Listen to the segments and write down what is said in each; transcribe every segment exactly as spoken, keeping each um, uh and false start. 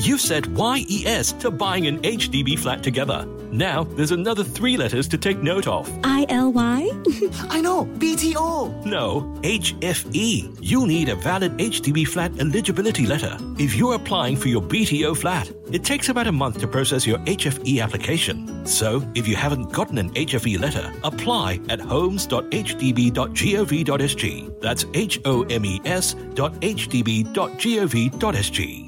You've said Y E S to buying an H D B flat together. Now, there's another three letters to take note of. I L Y? I know, B T O. No, H F E. You'll need a valid H D B flat eligibility letter. If you're applying for your B T O flat, it takes about a month to process your H F E application. So, if you haven't gotten an H F E letter, apply at homes dot h d b dot gov dot s g. That's H O M E S dot h d b dot gov dot s g.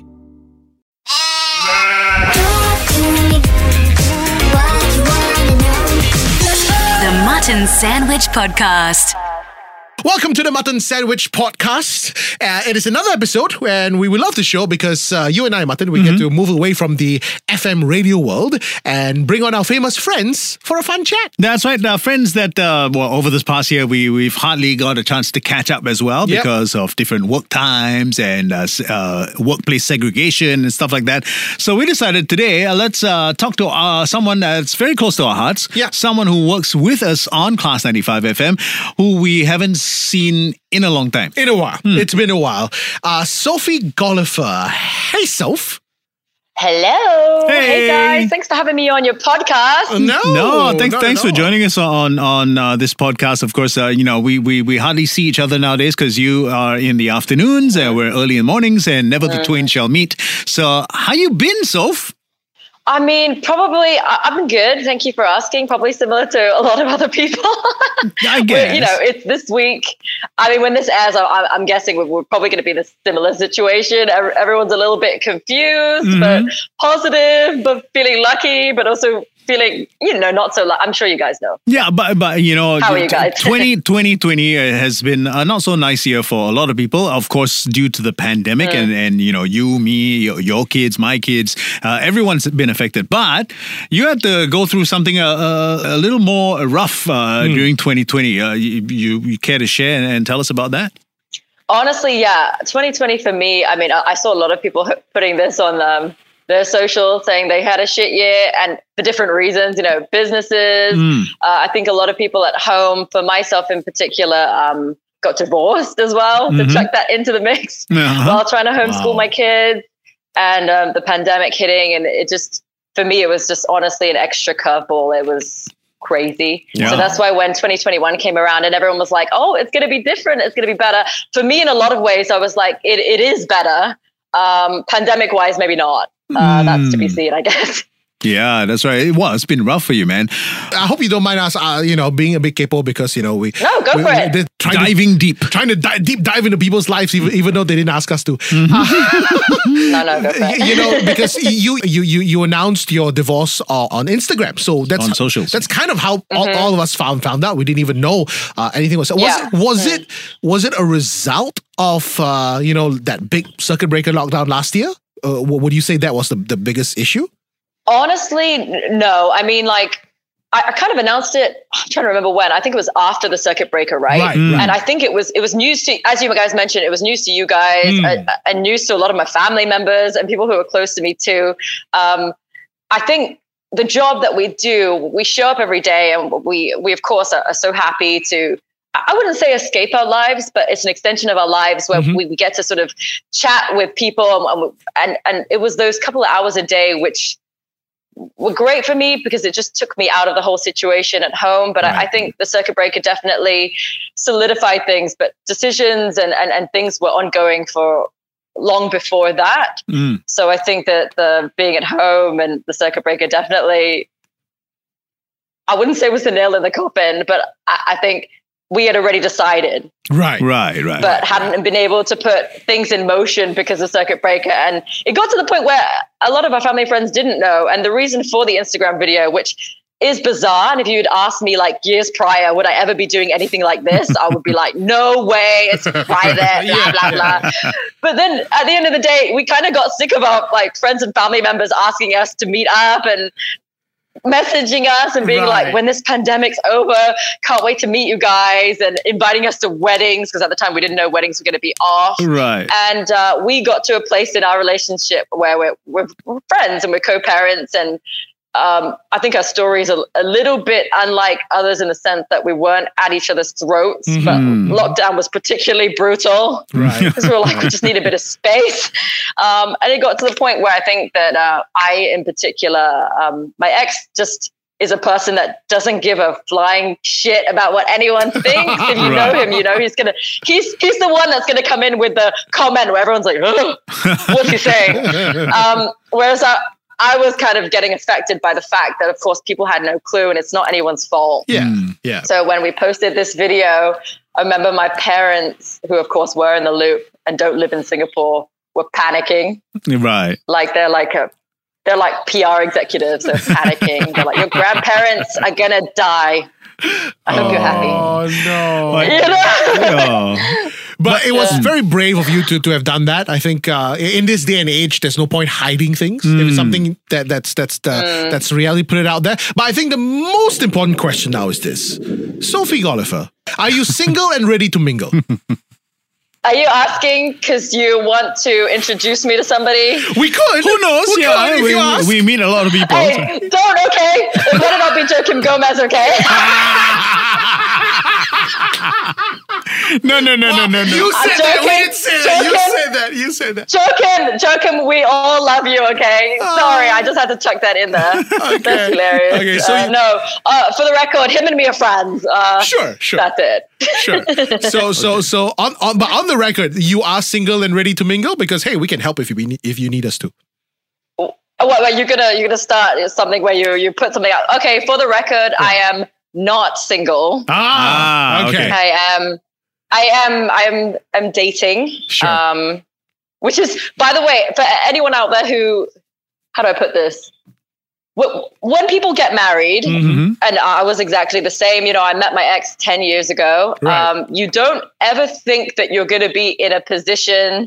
The Mutton Sandwich Podcast. Welcome to the Mutton Sandwich Podcast. Uh, it is another episode and we will love the show because uh, you and I, Mutton, we mm-hmm. get to move away from the F M radio world and bring on our famous friends for a fun chat. That's right. Our friends that, uh, well, over this past year, we, we've hardly got a chance to catch up as well yep. because of different work times and uh, uh, workplace segregation and stuff like that. So we decided today, uh, let's uh, talk to uh, someone that's very close to our hearts. Yeah. Someone who works with us on Class ninety-five F M, who we haven't seen in a long time. In a while. Hmm. It's been a while. Uh, Sophie Gollifer. Hey, Soph. Hello. Hey. Hey, guys. Thanks for having me on your podcast. Uh, no. No, thanks thanks for all. joining us on on uh, this podcast. Of course, uh, you know, we, we we hardly see each other nowadays because you are in the afternoons, uh, we're early in the mornings, and never the mm. twain shall meet. So, how you been, Soph? I mean, probably, I've been good. Thank you for asking. Probably similar to a lot of other people. I guess. You know, it's this week. I mean, when this airs, I, I'm guessing we're, we're probably going to be in a similar situation. Everyone's a little bit confused, mm-hmm. but positive, but feeling lucky, but also feeling, you know, not so lucky. I'm sure you guys know. Yeah, but, but you know, how are you guys? twenty twenty has been a not so nice year for a lot of people, of course, due to the pandemic mm. and, and, you know, you, me, your, your kids, my kids, uh, everyone's been affected. But you had to go through something a, a, a little more rough uh, mm. during twenty twenty. Uh, you, you, you care to share and, and tell us about that? Honestly, yeah. twenty twenty for me, I mean, I, I saw a lot of people putting this on um, their social, saying they had a shit year and for different reasons, you know, businesses. Mm. Uh, I think a lot of people at home, for myself in particular, um, got divorced as well, mm-hmm. to chuck that into the mix uh-huh. while trying to homeschool wow. my kids, and um, the pandemic hitting. And it just, for me, it was just honestly an extra curveball. It was crazy. Yeah. So that's why when twenty twenty-one came around and everyone was like, oh, it's going to be different, it's going to be better. For me, in a lot of ways, I was like, it, it is better. Um, pandemic wise, maybe not. Uh, mm. That's to be seen, I guess. Yeah, that's right. It was. It's been rough for you, man. I hope you don't mind us, uh, you know, being a bit capable because, you know, we... No, go we, for it. They're trying Diving to, deep. Trying to di- deep dive into people's lives, even, even though they didn't ask us to. Mm-hmm. no, no, go for it. You know, because you you you you announced your divorce uh, on Instagram. So that's... On socials. That's kind of how mm-hmm. all, all of us found found out. We didn't even know uh, anything was... Was, yeah. was, mm. it, was it a result of, uh, you know, that big circuit breaker lockdown last year? Uh, would you say that was the, the biggest issue? Honestly, no. I mean, like, I, I kind of announced it. I'm trying to remember when. I think it was after the circuit breaker, right? Right, right. And I think it was it was news to, as you guys mentioned, it was news to you guys mm. and, and news to a lot of my family members and people who were close to me too. Um, I think the job that we do, we show up every day, and we we of course are, are so happy to. I wouldn't say escape our lives, but it's an extension of our lives where mm-hmm. we, we get to sort of chat with people. And, and, and it was those couple of hours a day, which were great for me because it just took me out of the whole situation at home. But right. I, I think the circuit breaker definitely solidified things, but decisions and, and, and things were ongoing for long before that. Mm. So I think that the being at home and the circuit breaker definitely, I wouldn't say was the nail in the coffin, but I, I think we had already decided. Right, right, right. But hadn't been able to put things in motion because of circuit breaker. And it got to the point where a lot of our family friends didn't know. And the reason for the Instagram video, which is bizarre, and if you'd asked me like years prior, would I ever be doing anything like this? I would be like, no way, it's private, blah, blah, blah. But then at the end of the day, we kind of got sick of our like friends and family members asking us to meet up and messaging us and being right. like, when this pandemic's over, can't wait to meet you guys, and inviting us to weddings, because at the time we didn't know weddings were going to be off. Right. And uh, we got to a place in our relationship where we're, we're, we're friends and we're co-parents, and um, I think our story is a, a little bit unlike others in the sense that we weren't at each other's throats, mm-hmm. but lockdown was particularly brutal. Right. Because we were like, we just need a bit of space. Um, and it got to the point where I think that uh, I, in particular, um, my ex just is a person that doesn't give a flying shit about what anyone thinks. If you Right. know him, you know he's gonna he's he's the one that's gonna come in with the comment where everyone's like, oh, what's he saying? Um, whereas I, I was kind of getting affected by the fact that, of course, people had no clue, and it's not anyone's fault. Yeah. Mm. Yeah. So when we posted this video, I remember my parents, who of course were in the loop and don't live in Singapore, were panicking. Right. Like they're like a They're like P R executives. They're panicking. They're like, your grandparents are going to die. I hope you're happy. Oh, no. You know? Oh. But it was Yeah. very brave of you to, to have done that. I think uh, in this day and age, there's no point hiding things. If it's something that that's that's the, Mm. that's reality, put it out there. But I think the most important question now is this: Sophie Gollifer, are you single and ready to mingle? Are you asking because you want to introduce me to somebody? We could. Who knows? We yeah, could, if we, you ask. we meet a lot of people. Hey, don't, okay? It better not be Joaquin Gomez, okay? No, no, no, no, no, no. You I'm said that. We joking. didn't say that. You Joking. said that. You said that. Joaquin, Joaquin, we all love you, okay? Sorry, I just had to chuck that in there. That's hilarious. Okay, so uh, you- no, uh, for the record, him and me are friends. Uh, Sure, sure. That's it. Sure. So, so, so on, on, but on the record, you are single and ready to mingle because hey, we can help if you need, if you need us to. What, what, you're gonna you're gonna start something where you you put something out. Okay, for the record, I am not single. Ah, okay. I am I am I am am dating. Sure. Um, which is, by the way, for anyone out there who, how do I put this? Wh- When people get married, Mhm. and I was exactly the same. You know, I met my ex ten years ago. Right. Um, you don't ever think that you're going to be in a position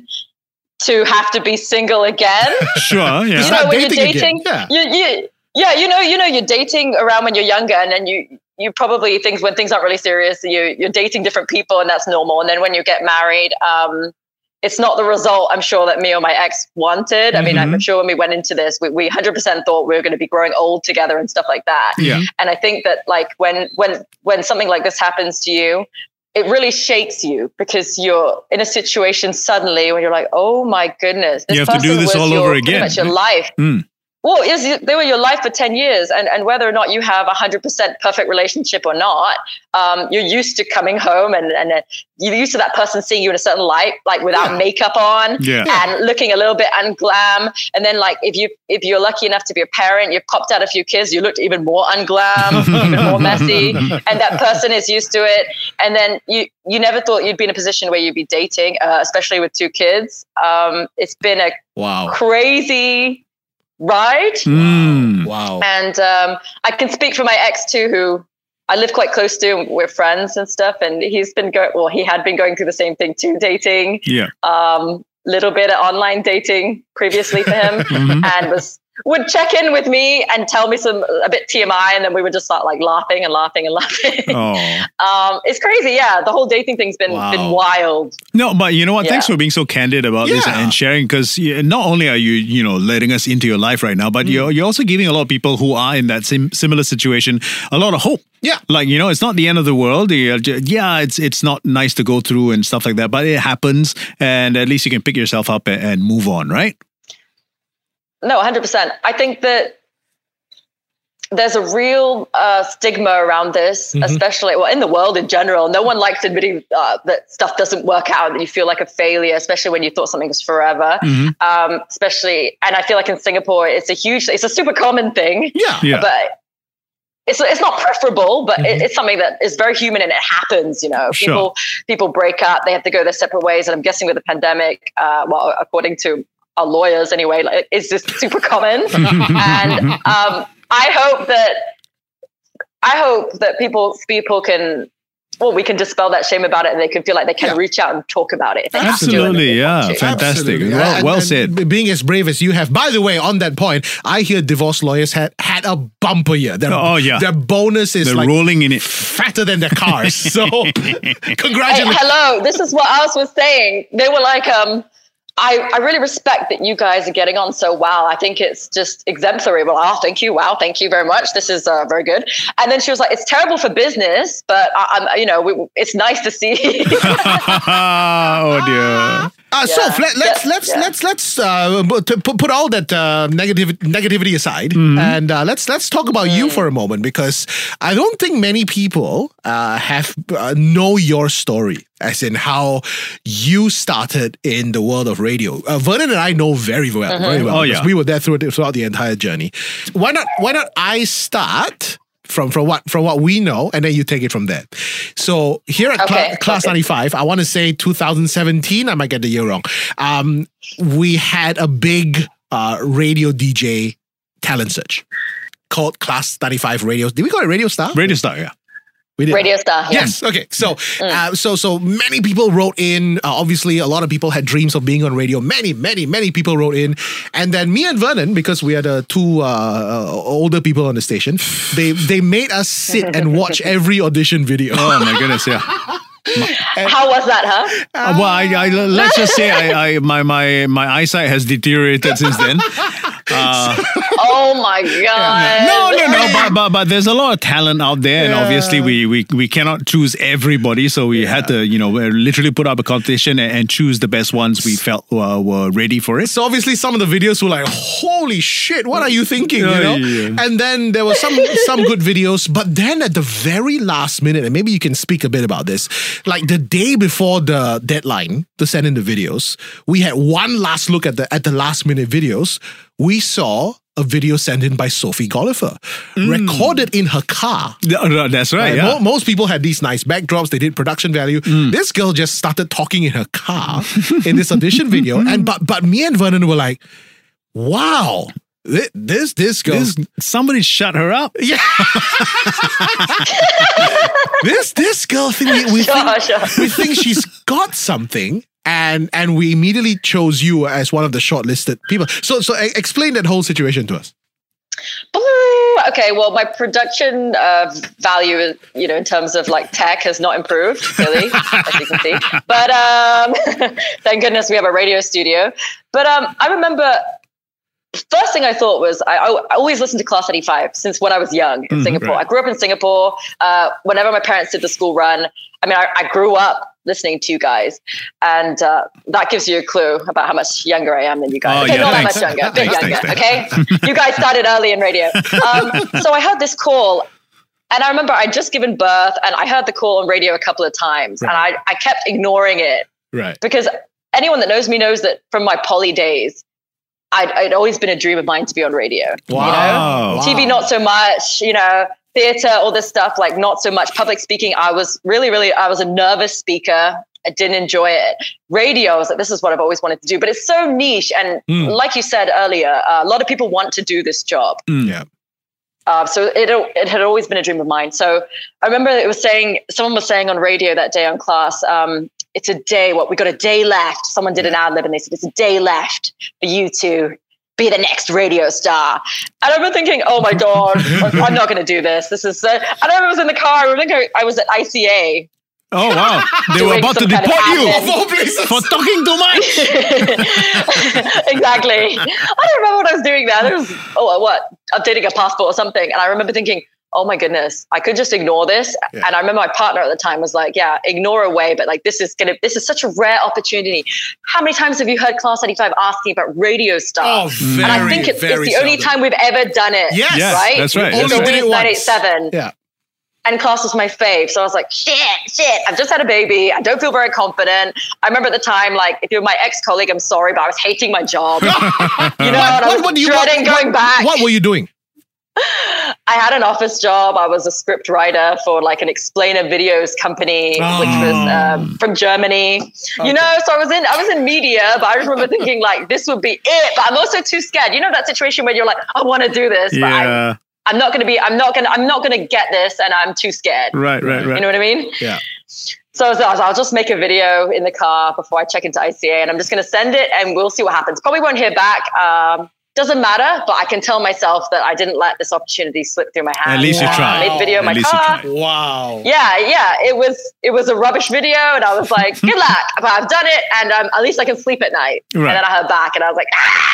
to have to be single again. Sure, yeah. You know, Start when you're dating again. dating, Yeah. you, you, yeah, you know, you know, you're dating around when you're younger, and then you, you probably things when things aren't really serious, you, you're dating different people, and that's normal. And then when you get married, um, it's not the result I'm sure that me or my ex wanted. I mean, I'm sure when we went into this, we, we one hundred percent thought we were going to be growing old together and stuff like that. Yeah. And I think that like when when when something like this happens to you, it really shakes you because you're in a situation suddenly when you're like, oh my goodness, this You have to do person this was all your, over pretty again. much your life. Mm. Well, is they were your life for ten years, and, and whether or not you have a hundred percent perfect relationship or not, um, you're used to coming home and, and uh, you're used to that person seeing you in a certain light, like without Yeah. makeup on Yeah. and looking a little bit unglam. And then like if you if you're lucky enough to be a parent, you've popped out a few kids, you looked even more unglam, even more messy, and that person is used to it. And then you you never thought you'd be in a position where you'd be dating, uh, especially with two kids. Um, it's been a Wow. crazy ride. Mm. Wow. And um, I can speak for my ex too, who I live quite close to. And we're friends and stuff. And he's been going, well, he had been going through the same thing too, dating, Yeah. um, little bit of online dating previously for him, and was would check in with me and tell me some a bit T M I, and then we would just start like laughing and laughing and laughing. Oh. um, it's crazy, yeah. The whole dating thing's been Wow. been wild. No, but you know what? Thanks Yeah. for being so candid about this Yeah. and sharing, because not only are you, you know, letting us into your life right now, Mm. but you're you're also giving a lot of people who are in that sim- similar situation a lot of hope. Yeah. Like, you know, it's not the end of the world. You're ju- Yeah, it's it's not nice to go through and stuff like that, but it happens, and at least you can pick yourself up and, and move on, right? No, one hundred percent. I think that there's a real uh, stigma around this, especially well in the world in general. No one likes admitting uh, that stuff doesn't work out, that you feel like a failure, especially when you thought something was forever. Um, especially, and I feel like in Singapore, it's a huge, it's a super common thing. Yeah. Yeah. But it's it's not preferable, but it, it's something that is very human, and it happens. You know, Sure. people people break up, they have to go their separate ways, and I'm guessing with the pandemic, uh, well, according to our lawyers anyway, like it's just super common. And um, I hope that I hope that people people can. Well, we can dispel that shame about it, and they can feel like they can Yeah. reach out and talk about it. If they have to do it, if Absolutely, they want yeah. to. Fantastic. Absolutely. Well, And- well and said. b- Being as brave as you have. By the way, on that point, I hear divorce lawyers had, had a bumper year. Their, Oh, yeah. Their bonus is They're like rolling in it. fatter than their cars. So, Hey, congratulations. hello, this is what I was saying. They were like, um, I, I really respect that you guys are getting on so well. I think it's just exemplary. Well, oh, thank you. Wow, thank you very much. This is uh, very good. And then she was like, "It's terrible for business, but I, I'm, you know, we, it's nice to see." Oh dear. Uh, so Yeah. let, let's Yeah. let's Yeah. let's let's uh, put put all that uh, negative negativity aside, and uh, let's let's talk about you for a moment, because I don't think many people uh, have uh, know your story, as in how you started in the world of radio. Uh, Vernon and I know very well, very well, Oh, because yeah. we were there through it, throughout the entire journey. Why not? Why not I start? From from what from what we know, and then you take it from there. So here at Okay, Cla- Class okay. ninety-five, I want to say two thousand seventeen. I might get the year wrong. Um, we had a big uh, radio D J talent search called Class ninety-five Radio. Did we call it Radio Star? Radio Star, yeah. We did. Radio Star. Yeah. Yes. Okay. So, uh, so, so many people wrote in. Uh, obviously, a lot of people had dreams of being on radio. Many, many, many people wrote in, and then me and Vernon, because we are the two uh, uh, older people on the station, they they made us sit and watch every audition video. Oh my goodness, yeah. How was that, huh? Uh, well, I, I, let's just say I, I my my my eyesight has deteriorated since then. Uh, Oh my God. no, no, no. But, but but there's a lot of talent out there, and Yeah. obviously we, we we cannot choose everybody. So we had to, you know, literally put up a competition and, and choose the best ones we felt uh, were ready for it. So obviously, some of the videos were like, "Holy shit, what are you thinking?" You Yeah, know. yeah. And then there were some some good videos, but then at the very last minute, and maybe you can speak a bit about this, like the day before the deadline to send in the videos, we had one last look at the at the last minute videos. We saw a video sent in by Sophie Gollifer, recorded in her car. Yeah, that's right. Right? Yeah. Mo- most people had these nice backdrops. They did production value. This girl just started talking in her car in this audition video, and but but me and Vernon were like, "Wow, thi- this this girl, This, somebody shut her up. yeah, this this girl thing we, we Sure, think sure. we think she's got something." And and we immediately chose you as one of the shortlisted people. So so e- explain that whole situation to us. Ooh, okay, well, my production uh, value, you know, in terms of like tech has not improved, really, as you can see. But um, thank goodness we have a radio studio. But um, I remember, first thing I thought was, I, I always listened to Class eighty-five since when I was young in Singapore. right. I grew up in Singapore. Uh, whenever my parents did the school run, I mean, I, I grew up listening to you guys, and uh, that gives you a clue about how much younger I am than you guys. Oh, okay, yeah, not thanks. that much younger, a bit Thanks, younger. thanks, Okay, you guys started early in radio, um, so I heard this call, and I remember I'd just given birth, and I heard the call on radio a couple of times, and I I kept ignoring it Right. because anyone that knows me knows that from my poly days, I'd, I'd always been a dream of mine to be on radio. Wow. T V, not so much, you know, theater, all this stuff, like not so much. Public speaking, I was really, really, I was a nervous speaker. I didn't enjoy it. Radio, I was like, this is what I've always wanted to do. But it's so niche. And Mm. like you said earlier, uh, a lot of people want to do this job. Yeah. Uh, so it it had always been a dream of mine. So I remember it was saying, someone was saying on radio that day on Class, um, it's a day, what, we got a day left. Someone did an ad lib and they said, it's a day left for you to be the next radio star. And I remember thinking, oh my God, I'm not going to do this. This is, uh, and I remember I was in the car. I remember I was at I C A. Oh wow! They were Doing about to some kind of deport you admin. Of all places. for talking too much. Exactly. I don't remember what I was doing there. There was, oh, what? Updating a passport or something. And I remember thinking, oh my goodness, I could just ignore this. Yeah. And I remember my partner at the time was like, yeah, ignore away. But like, this is going to, this is such a rare opportunity. How many times have you heard Class eighty-five asking about radio stuff? Oh, very, and I think it's, it's very the only seldom. time we've ever done it. Yes. Yes, right? that's right. We That's only right. did it nine eight once. seven. Yeah. And Class was my fave. So I was like, shit, shit, I've just had a baby. I don't feel very confident. I remember at the time, like, if you're my ex-colleague, I'm sorry, but I was hating my job. You know, What, and I what, was what do you dreading what, going back. What were you doing? I had an office job. I was a script writer for like an explainer videos company, which was um, from Germany. You know, so I was in I was in media, but I just remember thinking like this would be it. But I'm also too scared. You know that situation where you're like, I want to do this, but I, Yeah. I'm not going to be. I'm not going. to I'm not going to get this, and I'm too scared. Right, right, right. You know what I mean? Yeah. So I was, I'll just make a video in the car before I check into I C A, and I'm just going to send it, and we'll see what happens. Probably won't hear back. Um, doesn't matter, but I can tell myself that I didn't let this opportunity slip through my hands. At least you I tried. made the video in At my least you car. tried. Wow. Yeah, yeah. It was it was a rubbish video, and I was like, good luck, but I've done it, and um, at least I can sleep at night. Right. And then I heard back, and I was like,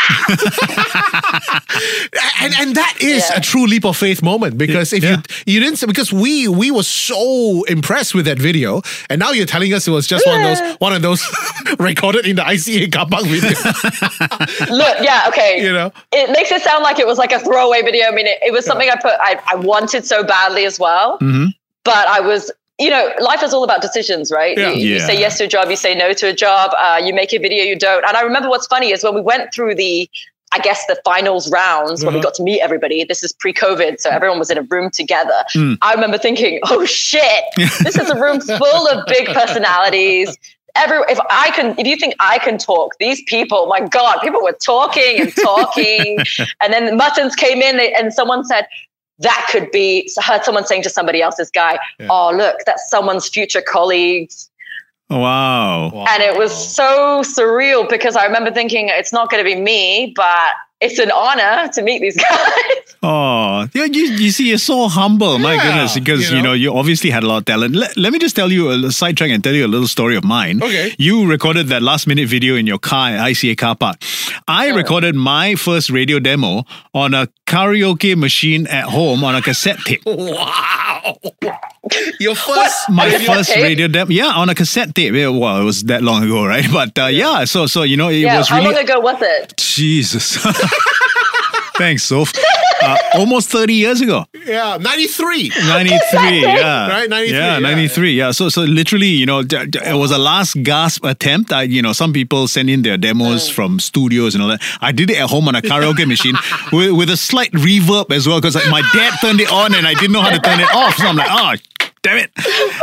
ah! and and that is Yeah. a true leap of faith moment, because if Yeah. you you didn't say, because we we were so impressed with that video, and now you're telling us it was just one of those one of those recorded in the I C A car park video. Look, yeah, okay. You know? It makes it sound like it was like a throwaway video. I mean, it, it was something I put, I, I wanted so badly as well. Mm-hmm. But I was, you know, life is all about decisions, right? Yeah. You, you Yeah. say yes to a job, you say no to a job, uh, you make a video, you don't. And I remember what's funny is when we went through the, I guess the finals rounds, when we Uh-huh. got to meet everybody, this is pre-COVID, so everyone was in a room together. Mm. I remember thinking, oh shit, this is a room full of big personalities. Every, if I can, if you think I can talk, these people, my God, people were talking and talking. And then the Muttons came in and someone said, that could be, I heard someone saying to somebody else's guy, Yeah. oh, look, that's someone's future colleagues. Wow. And it was so surreal because I remember thinking, it's not going to be me, but it's an honor to meet these guys. Oh, yeah, you, you see, you're so humble. My Yeah, goodness, because, you you know. know, you obviously had a lot of talent. Let, let me just tell you a sidetrack and tell you a little story of mine. Okay. You recorded that last minute video in your car at I C A car park. I recorded my first radio demo on a karaoke machine at home on a cassette tape. Wow. Your first My Radio first tape? radio demo, yeah, on a cassette tape. Yeah, well, it was that long ago, right? But uh, yeah, so so you know, it Yeah, was how really long ago was it? Jesus. Thanks, Soph. Uh, almost thirty years ago. Yeah, ninety-three. ninety-three, yeah. Right, ninety-three, Yeah, yeah, ninety-three, yeah. So, so literally, you know, d- d- it was a last gasp attempt. I, you know, some people send in their demos from studios and all that. I did it at home on a karaoke machine with, with a slight reverb as well, because like, my dad turned it on and I didn't know how to turn it off. So I'm like, oh, damn it.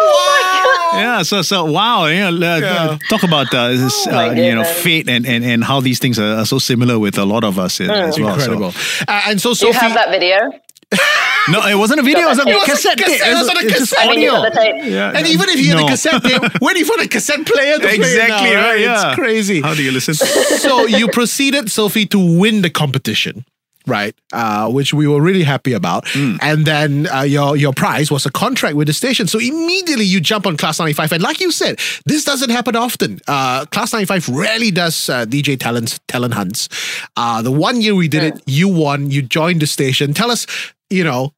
Yeah, so so wow, yeah, uh, Yeah. talk about uh, this, Oh my uh, you know, goodness. fate and, and, and how these things are, are so similar with a lot of us uh, as well. So- Incredible. Uh, and so Do you Sophie, have that video? No, it wasn't a video. It was a It was a cassette tape. cassette, it was on a it's just cassette. I mean, you audio. got the tape. Yeah, and no. even if you had No. a cassette tape, where do you find a cassette player to play it Exactly, now, right, yeah. It's crazy. How do you listen? So you proceeded, Sophie, to win the competition, right? Uh, which we were really happy about. Hmm. And then uh, your your prize was a contract with the station. So immediately you jump on Class ninety-five. And like you said, this doesn't happen often. Uh, Class ninety-five rarely does uh, D J talent, talent hunts. Uh, the one year we did it, you won, you joined the station. Tell us, you know,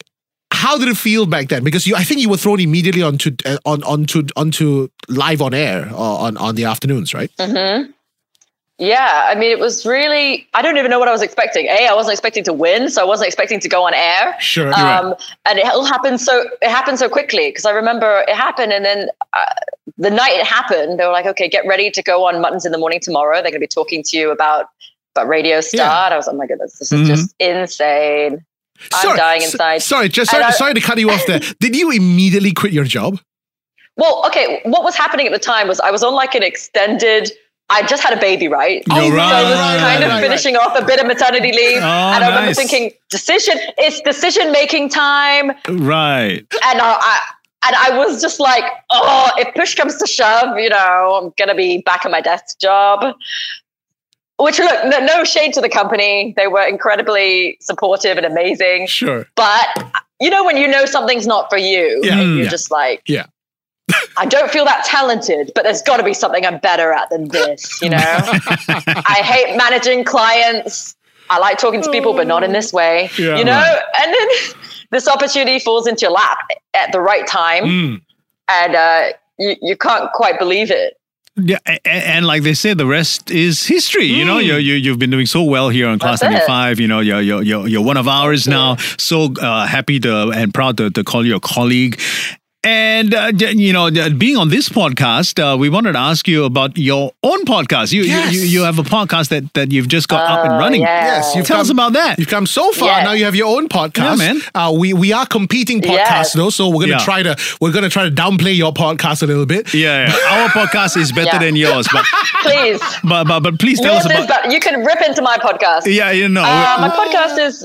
how did it feel back then? Because you, I think you were thrown immediately onto uh, on onto onto live on air or on on the afternoons, right? Mm-hmm. Yeah, I mean, it was really, I don't even know what I was expecting. A, I wasn't expecting to win, so I wasn't expecting to go on air. Sure. Um, and it all happened so, it happened so quickly because I remember it happened and then uh, the night it happened, they were like, okay, get ready to go on Muttons in the Morning tomorrow. They're going to be talking to you about, about Radio Start. I was like, oh my goodness, this is Mhm. just insane. I'm dying s- inside. Sorry, just And sorry, I- sorry to cut you off there. Did you immediately quit your job? Well, okay, what was happening at the time was I was on like an extended, I just had a baby, right? Oh, So I was right, kind of right, finishing off a bit of maternity leave. Oh, and I remember nice. thinking, decision, it's decision making time. Right. And I, I and I was just like, oh, if push comes to shove, you know, I'm going to be back at my desk job. Which, look, no, no shade to the company. They were incredibly supportive and amazing. Sure. But, you know, when you know something's not for you, Yeah. you're Yeah. just like, Yeah. I don't feel that talented, but there's got to be something I'm better at than this, you know? I hate managing clients. I like talking to people, but not in this way, Yeah, you know? right. And then this opportunity falls into your lap at the right time, Mm. and uh, you, you can't quite believe it. Yeah, and, and like they say, the rest is history. You know, you you you've been doing so well here on Class That's it. ninety-five. You know, you're you're you're, you're one of ours now. So uh, happy to and proud to, to call you a colleague. And, uh, d- you know, d- being on this podcast, uh, we wanted to ask you about your own podcast. You, Yes. you, you you have a podcast that, that you've just got up and Oh, running. yeah. Yes, you've Tell come, us about that. You've come so far. Yeah. Now you have your own podcast. Yeah, man. Uh, we we are competing podcasts Yes. though, so we're gonna Yeah. try to we're gonna try to downplay your podcast a little bit. Yeah, yeah. Our podcast is better Yeah. than yours, but Please. but but, but please tell Yours us is about. better. You can rip into my podcast. Yeah, you know. Uh, my podcast is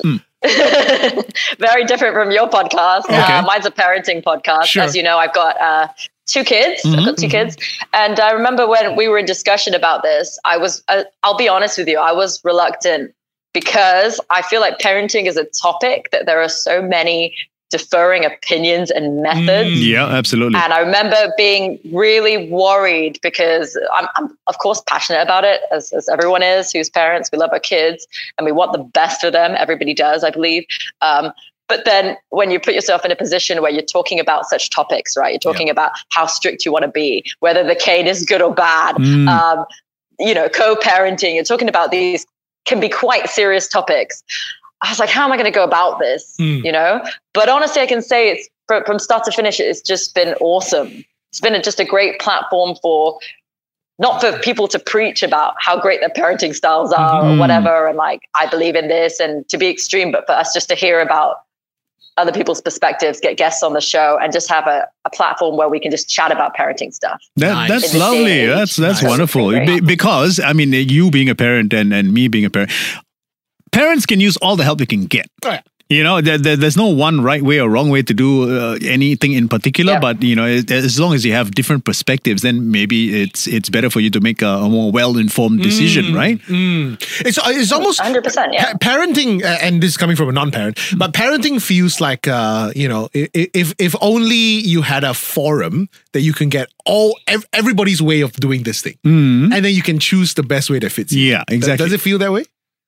very different from your podcast. Okay. Uh, mine's a parenting podcast. Sure. As you know, I've got uh, two kids. Mm-hmm, I've got two kids. And I remember when we were in discussion about this, I was, uh, I'll be honest with you, I was reluctant because I feel like parenting is a topic that there are so many differing opinions and methods. Mm, yeah, absolutely. And I remember being really worried because I'm, I'm of course passionate about it, as, as everyone is who's parents. We love our kids and we want the best for them. Everybody does, I believe. Um, but then when you put yourself in a position where you're talking about such topics, right? You're talking yeah. about how strict you want to be, whether the cane is good or bad, mm. um, you know, co-parenting. You're talking about these can be quite serious topics. I was like, how am I going to go about this? Mm. You know, but honestly, I can say it's from, from start to finish, it's just been awesome. It's been a, just a great platform for, not for people to preach about how great their parenting styles are mm. or whatever. And like, I believe in this and to be extreme, but for us just to hear about other people's perspectives, get guests on the show, and just have a, a platform where we can just chat about parenting stuff. That, nice. That's lovely. That's that's nice. Wonderful. Be, because, I mean, you being a parent and, and me being a parent, parents can use all the help they can get. Right. You know, there, there, there's no one right way or wrong way to do uh, anything in particular. Yep. But, you know, as long as you have different perspectives, then maybe it's it's better for you to make a, a more well-informed decision, mm, right? Mm. It's it's almost one hundred percent, yeah. Pa- parenting, uh, and this is coming from a non-parent, but parenting feels like, uh, you know, if if only you had a forum that you can get all ev- everybody's way of doing this thing. Mm. And then you can choose the best way that fits you. Yeah, exactly. Does it feel that way?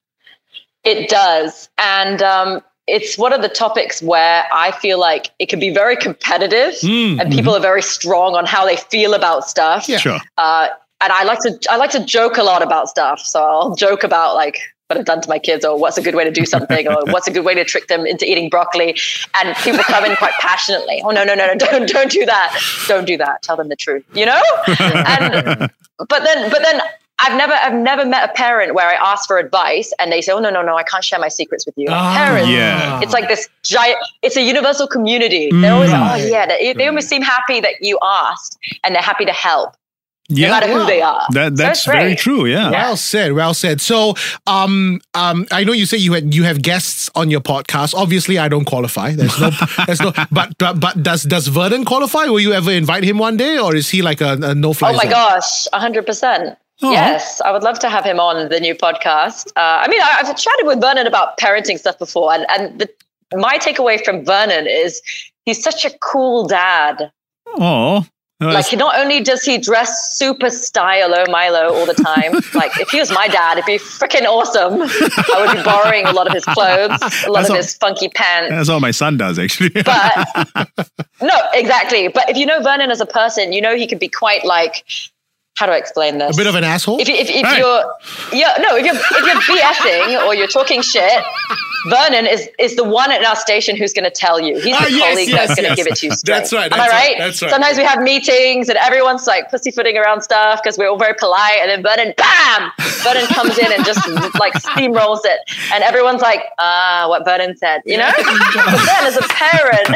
It does. And, um, it's one of the topics where I feel like it can be very competitive mm, and people mm-hmm. are very strong on how they feel about stuff. Yeah. Sure. Uh, and I like to, I like to joke a lot about stuff. So I'll joke about like what I've done to my kids or what's a good way to do something or what's a good way to trick them into eating broccoli. And people come in quite passionately. Oh, no, no, no, no, don't, don't do that. Don't do that. Tell them the truth, you know? And, but then, but then, I've never, I've never met a parent where I ask for advice and they say, "Oh no, no, no, I can't share my secrets with you." Ah, Parents, yeah. it's like this giant. It's a universal community. Mm, they're always right. like, "Oh yeah," they, they always seem happy that you asked, and they're happy to help, yeah, no matter wow. who they are. That, that's so very true. Yeah. Well said. Well said. So, um, um, I know you say you had you have guests on your podcast. Obviously, I don't qualify. There's no, there's no. But but but does does Vernon qualify? Will you ever invite him one day, or is he like a, a no fly? Oh my zone? gosh, a hundred percent. Oh. Yes, I would love to have him on the new podcast. Uh, I mean, I, I've chatted with Vernon about parenting stuff before, and, and the, my takeaway from Vernon is he's such a cool dad. Oh, like not only does he dress super stylo Milo all the time, like if he was my dad, it'd be freaking awesome. I would be borrowing a lot of his clothes, a lot that's of all, his funky pants. That's all my son does, actually. But no, exactly. But if you know Vernon as a person, you know he could be quite like. How do I explain this? A bit of an asshole? If, if, if hey. you're, yeah, no, if you're, if you're BSing or you're talking shit, Vernon is, is the one at our station who's going to tell you. He's the ah, yes, colleague yes, that's going to yes. give it to you straight. That's right. Am That's I right? right? That's right. Sometimes we have meetings and everyone's like pussyfooting around stuff because we're all very polite. And then Vernon, bam! Vernon comes in and just like steamrolls it. And everyone's like, ah, what Vernon said, you know? But then as a parent...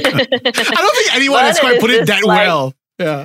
I don't think anyone has quite put it that like, well. Yeah.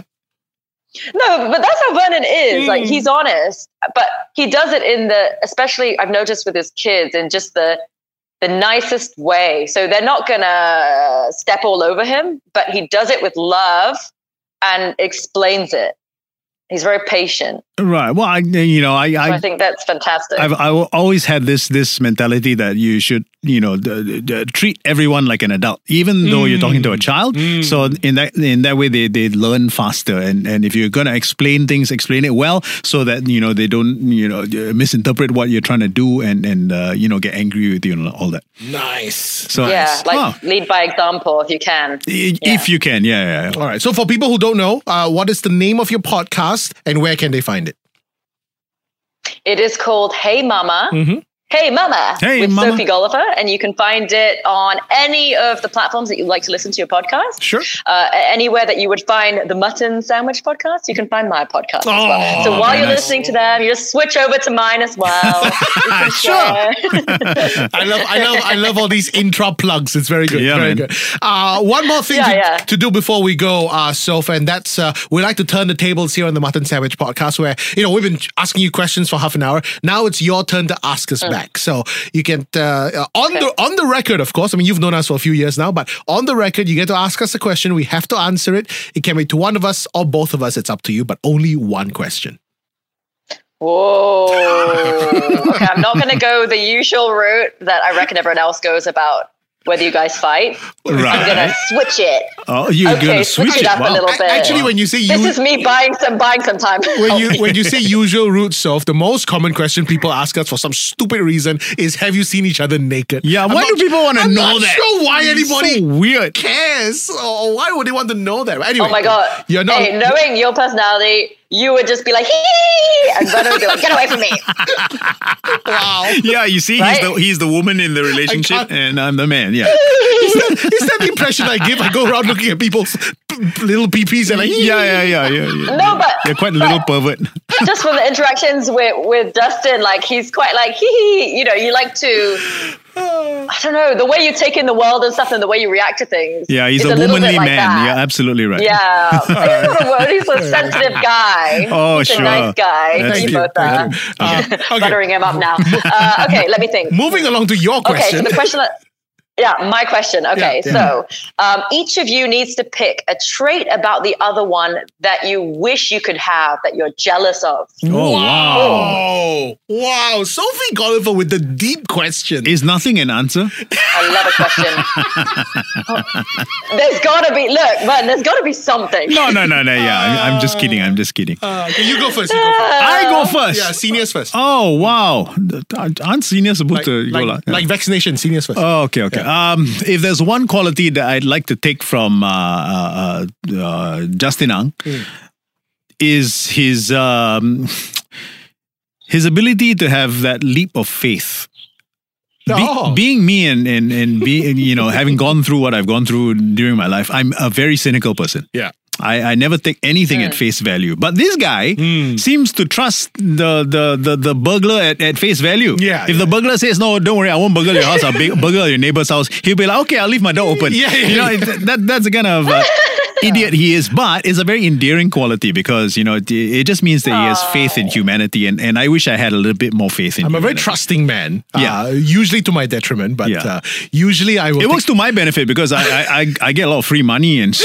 No, but that's how Vernon is. Mm. Like he's honest, but he does it in the, especially I've noticed with his kids, in just the the nicest way. So they're not gonna step all over him, but he does it with love and explains it. He's very patient. Right. Well, I, you know, I, I, so I think that's fantastic. I've I always had this this mentality that you should, you know, d- d- treat everyone like an adult, even mm. though you're talking to a child. Mm. So in that in that way, they, they learn faster. And and if you're gonna explain things, explain it well, so that you know they don't you know misinterpret what you're trying to do and and uh, you know get angry with you and all that. Nice. So yeah, nice. like oh. lead by example if you can. If yeah. you can, yeah, yeah, yeah. All right. So for people who don't know, uh, what is the name of your podcast and where can they find it? It is called Hey Mama. Mm-hmm. Hey Mama hey, with Mama. Sophie Golliver, and you can find it on any of the platforms that you like to listen to your podcast. Sure. Uh, anywhere that you would find the Mutton Sandwich podcast, you can find my podcast oh, as well. So while you're nice. listening to them, you just switch over to mine as well. Sure. I love, I love, I love all these intra plugs. It's very good. Yeah, very man. good. Uh, one more thing yeah, to, yeah. to do before we go, uh, Soph, and that's uh, we like to turn the tables here on the Mutton Sandwich podcast, where you know we've been asking you questions for half an hour. Now it's your turn to ask us mm. back. So you can uh, on okay. the on the record, of course. I mean, you've known us for a few years now, but on the record, you get to ask us a question. We have to answer it. It can be to one of us or both of us. It's up to you, but only one question. Whoa. Okay, I'm not going to go the usual route that I reckon everyone else goes about whether you guys fight. Right. I'm going to switch it. Oh, you're okay, gonna switch, switch it up Wow. a little bit. Actually, when you say this you, is me buying some buying some time. when you when you say usual route, Soph, the most common question people ask us for some stupid reason is, "Have you seen each other naked?" Yeah, I'm why not- do people want to I'm know not that? sure why It's anybody so weird. cares, or why would they want to know that? Anyway, Oh my god! you're not. Hey, knowing your personality, you would just be like, "Hee," and Vernon would be like, "Get away from me!" Wow. Yeah, you see, Right? he's the he's the woman in the relationship, can't- and I'm the man. Yeah, Is that, is that the impression I give? I go around looking at people's p- little peepees and like, yeah, yeah, yeah, yeah. yeah. No, but You're quite a little but pervert. just from the interactions with with Dustin, like he's quite like hee hee. You know, you like to. I don't know, the way you take in the world and stuff and the way you react to things. Yeah, he's is a, little bit womanly like man. that. Yeah, absolutely right. Yeah. He's a sensitive guy. Oh, he's sure. a nice guy. That's You Thank you. both are. Thank you. Uh, okay. Buttering him up now. Uh, okay, let me think. Moving along to your Okay, so question. the question that, yeah, my question. Okay, Yeah, so um, each of you needs to pick a trait about the other one that you wish you could have, that you're jealous of. Oh wow. Wow. Wow. Sophie Golliver with the deep question. Is nothing an answer? I love a question. Oh, there's got to be, look, man, there's got to be something. No, no, no, no. Yeah, I'm, I'm just kidding. I'm just kidding. Uh, okay, you go first. You go first. I go first. Yeah, seniors first. Oh wow. Aren't seniors supposed Like, to go like, like, yeah. like vaccination, seniors first. Oh, okay, okay. Um, if there's one quality that I'd like to take from uh, uh, uh, Justin Ang, is his um, his ability to have that leap of faith. Be- Oh. Being me and and and being you know having gone through what I've gone through during my life, I'm a very cynical person. Yeah. I, I never take anything at face value. But this guy seems to trust the the the, the burglar at, at face value. Yeah, If yeah. the burglar says, no, don't worry, I won't burgle your house, I'll ba- burgle your neighbor's house, he'll be like, okay, I'll leave my door open. Yeah, yeah, you know, yeah. it- that that's the kind of uh, idiot he is. But it's a very endearing quality because, you know, it, it just means that he has faith in humanity. And, and I wish I had a little bit more faith in I'm a very humanity. trusting man. Yeah. Uh, usually to my detriment, but Yeah. uh, usually I will. It take- works to my benefit because I, I, I, I get a lot of free money and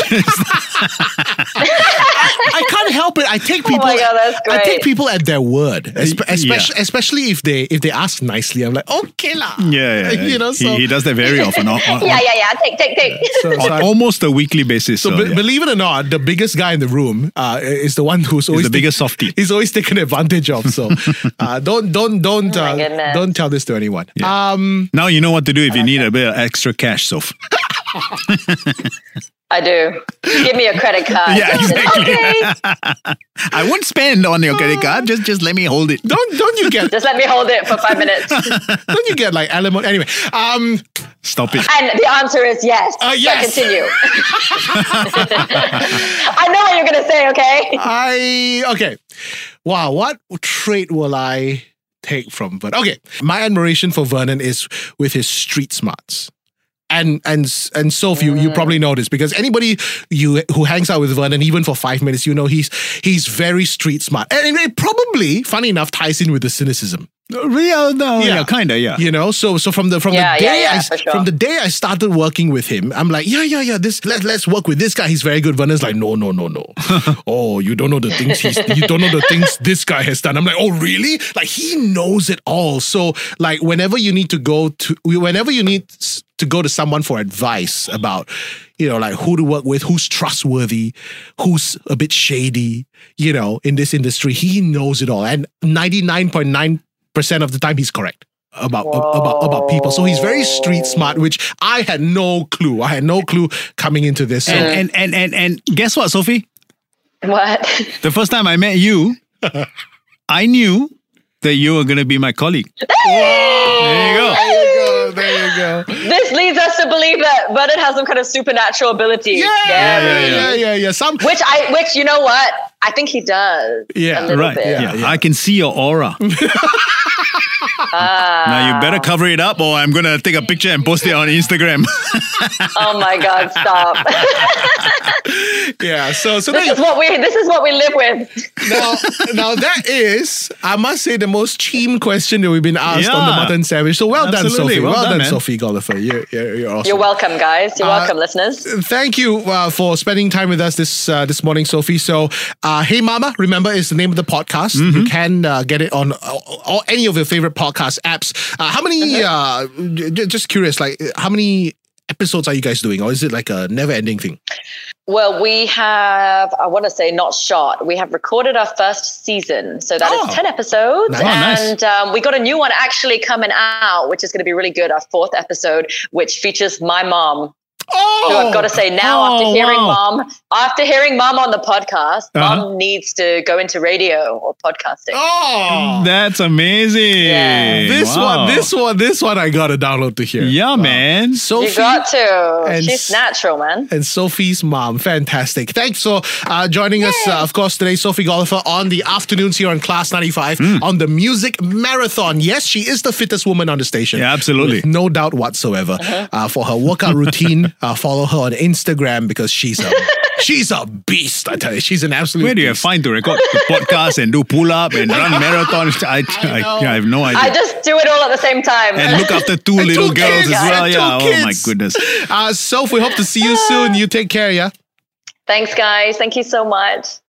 I can't help it. I take people. my God, that's I take great. people at their word, Espe- Yeah. especially especially if they if they ask nicely. I'm like, okay lah. yeah, yeah, you know. So, he, he does that very often on, on, Yeah, yeah, yeah. Take, take, take. so, so on I- almost a weekly basis. so So, be- yeah. believe it or not, the biggest guy in the room uh, is the one who's always the biggest softie. He's always taken advantage of. So uh, don't don't don't Oh my uh, goodness. don't tell this to anyone. Um, Now you know what to do if you need a bit of extra cash, Soph. I do. Give me a credit card. Yeah, exactly. Okay. I won't spend on your credit card. Just just let me hold it. don't don't you get Just let me hold it for five minutes. don't you get like alimony? Anyway, um, Stop it. And the answer is yes. Uh, But yes. continue. I know what you're going to say, okay? I okay. Wow, what trait will I take from Vernon? Okay, my admiration for Vernon is with his street smarts. And and and Soph, you, you probably know this because anybody you who hangs out with Vernon, even for five minutes, you know he's he's very street smart. And it probably, funny enough, ties in with the cynicism. Yeah, no, yeah, kind of, yeah. You know, so so from the from Yeah, the yeah, day yeah, I, for sure. from the day I started working with him, I'm like, yeah, yeah, yeah. This let let's work with this guy. He's very good. Vernon's like, no, no, no, no. Oh, you don't know the things he's you don't know the things this guy has done. I'm like, oh, really? Like he knows it all. So like whenever you need to go to whenever you need s- to go to someone for advice about, you know, like who to work with, who's trustworthy, who's a bit shady, you know, in this industry, he knows it all. And ninety-nine point nine percent of the time he's correct about about about people. So he's very street smart, which I had no clue. I had no clue coming into this. So And, and and and and guess what, Sophie? What? The first time I met you, I knew that you were gonna be my colleague. There you go. there you go. There you go. This leads us to believe that Vernon has some kind of supernatural ability. Yeah, yeah, yeah, yeah. yeah, yeah, yeah. Some Which I, which you know what? I think he does. Yeah, a little Right. bit. Yeah, yeah. I can see your aura. Now you better cover it up, or I'm gonna take a picture and post it on Instagram. Oh my God! Stop. yeah. So so there This you is what we. This is what we live with. now, now that is, I must say, the most cheem question that we've been asked on the Yeah. Mutton Sandwich. So well done, Absolutely. Sophie. Well Well, done, done, man. Sophie Golliver. You're, you're, you're awesome. You're welcome, guys. You're Uh, welcome, listeners. Thank you uh, for spending time with us this uh, this morning, Sophie. So, Uh, hey Mama, remember, is the name of the podcast. Mm-hmm. You can uh, get it on uh, all, any of your favorite podcast apps. Uh, how many, uh, j- just curious, like how many episodes are you guys doing? Or is it like a never-ending thing? Well, we have, I want to say not shot. We have recorded our first season. So that Oh. is ten episodes. Nice. Oh, nice. And um, we got a new one actually coming out, which is going to be really good. Our fourth episode, which features my mom. Oh! Who I've got to say now, Oh, after hearing wow. mom, after hearing mom on the podcast, Uh-huh. mom needs to go into radio or podcasting. Oh! That's amazing. Yeah. This Wow. one, this one, this one I gotta download to hear. Yeah, Wow. man. Sophie You got to. and She's s- natural, man. and Sophie's mom. Fantastic. Thanks for uh, joining us, uh, of course, today, Sophie Gollifer, on the afternoons here on Class ninety-five Hmm. on the Music Marathon. Yes, she is the fittest woman on the station. Yeah, absolutely. With no doubt whatsoever. Uh, for her workout routine, uh, follow her on Instagram because she's a she's a beast. I tell you, she's an absolute Where do you beast. find to record the podcast and do pull up and run marathons? I, I, know. yeah, I have no idea. I just do it all at the same time. and look after two And little two girls kids, as well. and two Yeah. Oh my kids. goodness. Uh, Soph, we hope to see you soon. You take care, yeah? Thanks, guys. Thank you so much.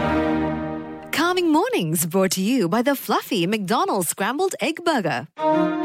Calming Mornings brought to you by the fluffy McDonald's Scrambled Egg Burger.